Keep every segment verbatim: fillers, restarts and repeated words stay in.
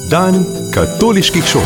Dan katoliških šol.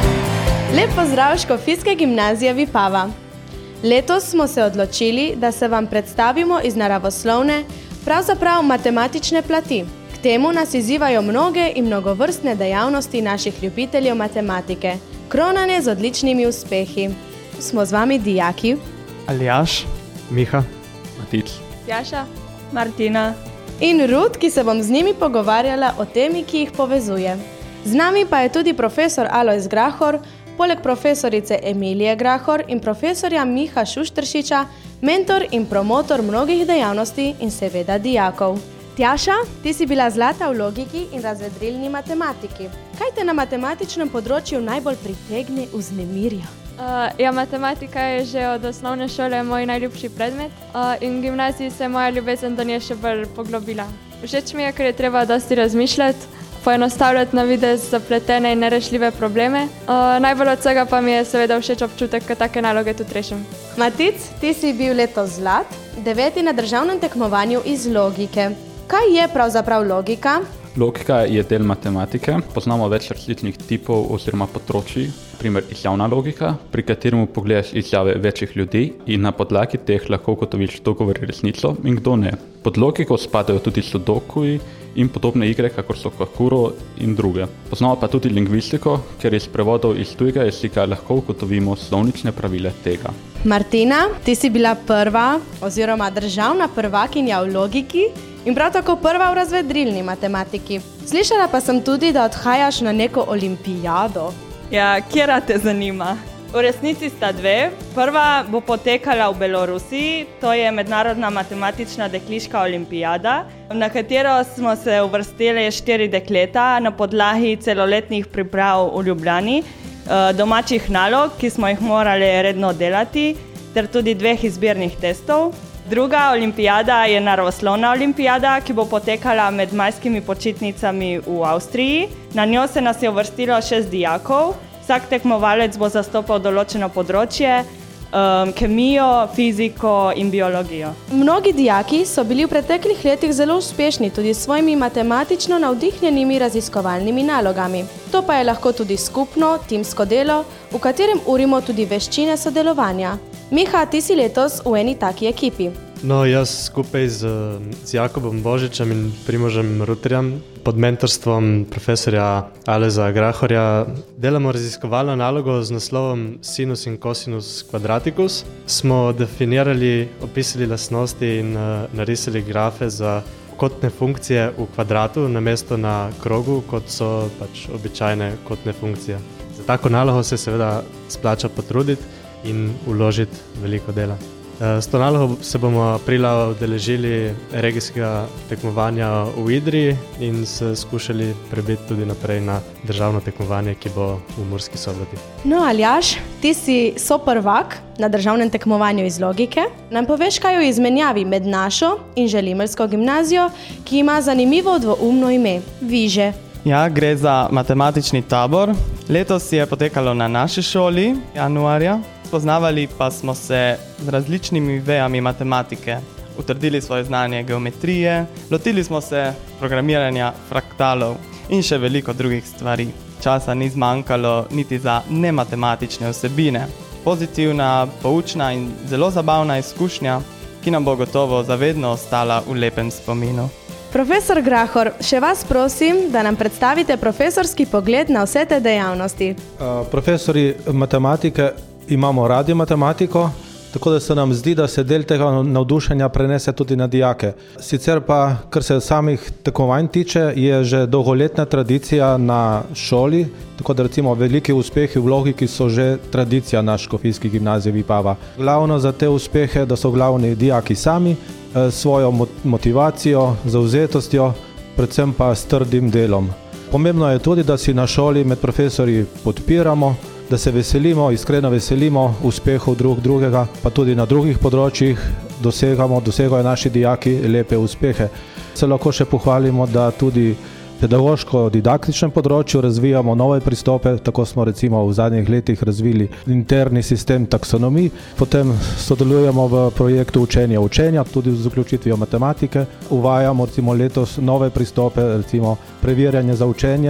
Lep pozdrav Škofijske gimnazije Vipava. Letos smo se odločili, da se vam predstavimo iz naravoslovne, pravzaprav matematične plati. K temu nas izzivajo mnoge in mnogovrstne dejavnosti naših ljubiteljev matematike, kronane z odličnimi uspehi. Smo z vami dijaki Aljaš, Miha, Matic, Jaša, Martina in Rud, ki se bom z njimi pogovarjala o temi, ki jih povezuje. Z nami pa je tudi profesor Alojz Grahor, poleg profesorice Emilije Grahor in profesorja Miha Šušteršiča, mentor in promotor mnogih dejavnosti in seveda dijakov. Tjaša, ti si bila zlata v logiki in razvedrilni matematiki. Kaj te na matematičnem področju najbolj pritegne, vznemirja? Uh, ja, matematika je že od osnovne šole moj najljubši predmet uh, in v gimnaziji se je moja ljubezen do nje še bolj poglobila. Všeč mi je, ker je treba dosti razmišljati, poenostavljati na videz zapletene in nerešljive probleme. Uh, najbolj od vsega pa mi je seveda všeč občutek, ko take naloge tudi rešim. Matic, ti si bil letos zlat, deveti na državnem tekmovanju iz logike. Kaj je pravzaprav logika? Logika je del matematike. Poznamo več različnih tipov oziroma področij, primer izjavna logika, pri katerem pogledaš izjave večjih ljudi in na podlagi teh lahko ugotoviš, kdo govori resnico in kdo ne. Pod logiko spadajo tudi sudokuji in podobne igre, kakor so kakuro in druge. Poznamo pa tudi lingvistiko, ker iz prevodov iz tujega jezika lahko ugotovimo slovnične pravile tega. Martina, ti si bila prva oziroma državna prvakinja v logiki in prav tako prva v razvedrilni matematiki. Slišala pa sem tudi, da odhajaš na neko olimpijado. Ja, kjera te zanima? V resnici sta dve. Prva bo potekala v Belorusiji, to je mednarodna matematična dekliška olimpijada, na katero smo se uvrstili štiri dekleta na podlagi celoletnih priprav v Ljubljani, domačih nalog, ki smo jih morali redno delati, ter tudi dveh izbirnih testov. Druga olimpijada je naravoslovna olimpijada, ki bo potekala med majskimi počitnicami v Avstriji. Na njo se nas je uvrstilo šest dijakov. Vsak tekmovalec bo zastopal določeno področje, um, kemijo, fiziko in biologijo. Mnogi dijaki so bili v preteklih letih zelo uspešni tudi s svojimi matematično navdihnjenimi raziskovalnimi nalogami. To pa je lahko tudi skupno, timsko delo, v katerem urimo tudi veščine sodelovanja. Miha, ti si letos v eni taki ekipi. No, jaz skupaj z, z Jakobom Božičem in Primožem Ruterjem pod mentorstvom profesorja Alojza Grahorja delamo raziskovalno nalogo z naslovom Sinus in Cosinus Quadraticus. Smo definirali, opisali lastnosti in uh, narisali grafe za kotne funkcije v kvadratu namesto na krogu, kot so pač običajne kotne funkcije. Za tako nalogo se seveda splača potruditi in vložiti veliko dela. S to nalogo se bomo aprila udeležili regijskega tekmovanja v Idriji in se skušali prebiti tudi naprej na državno tekmovanje, ki bo v Murski Soboti. No, Aljaš, ti si soprvak na državnem tekmovanju iz logike. Nam poveš kaj o izmenjavi med našo in Želimeljsko gimnazijo, ki ima zanimivo dvoumno ime – Viže. Ja, gre za matematični tabor. Letos je potekalo na naši šoli, januarja. Spoznavali pa smo se z različnimi vejami matematike. Utrdili svoje znanje geometrije, lotili smo se programiranja fraktalov in še veliko drugih stvari. Časa ni zmanjkalo niti za nematematične vsebine. Pozitivna, poučna in zelo zabavna izkušnja, ki nam bo gotovo zavedno ostala v lepem spominu. Profesor Grahor, še vas prosim, da nam predstavite profesorski pogled na vse te dejavnosti. Uh, profesori matematike imamo radi matematiko, tako da se nam zdi, da se del tega navdušenja prenese tudi na dijake. Sicer pa, kar se samih tekmovanj tiče, je že dolgoletna tradicija na šoli, tako da recimo veliki uspehi v logiki so že tradicija na Škofijski gimnaziji Vipava. Glavno za te uspehe, da so glavni dijaki sami, svojo motivacijo, zavzetostjo, predvsem pa s trdim delom. Pomembno je tudi, da si na šoli med profesorji podpiramo, da se veselimo, iskreno veselimo uspehov drug drugega, pa tudi na drugih področjih dosegamo, dosegajo naši dijaki lepe uspehe. Se lahko še pohvalimo, da tudi pedagoško-didaktičnem področju razvijamo nove pristope, tako smo recimo v zadnjih letih razvili interni sistem taksonomij, potem sodelujemo v projektu učenja učenja, tudi z vključitvijo matematike, uvajamo recimo letos nove pristope, recimo preverjanje za učenje,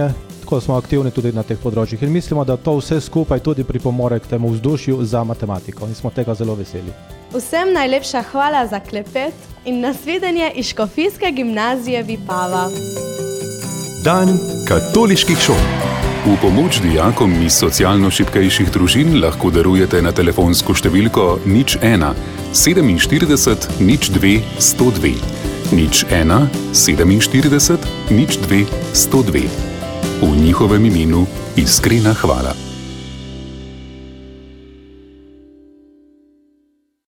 tako smo aktivni tudi na teh področjih in mislimo, da to vse skupaj tudi pripomore k temu vzdušju za matematiko in smo tega zelo veseli. Vsem najlepša hvala za klepet in nasvidenje iz Škofijske gimnazije Vipava. Dan katoliških šol. V pomoč dijakom iz socialno šibkejših družin lahko darujete na telefonsko številko nič ena sedeminštirideset nič dve sto dve. nič ena sedeminštirideset nič dve sto dve. V njihovem imenu iskrena hvala.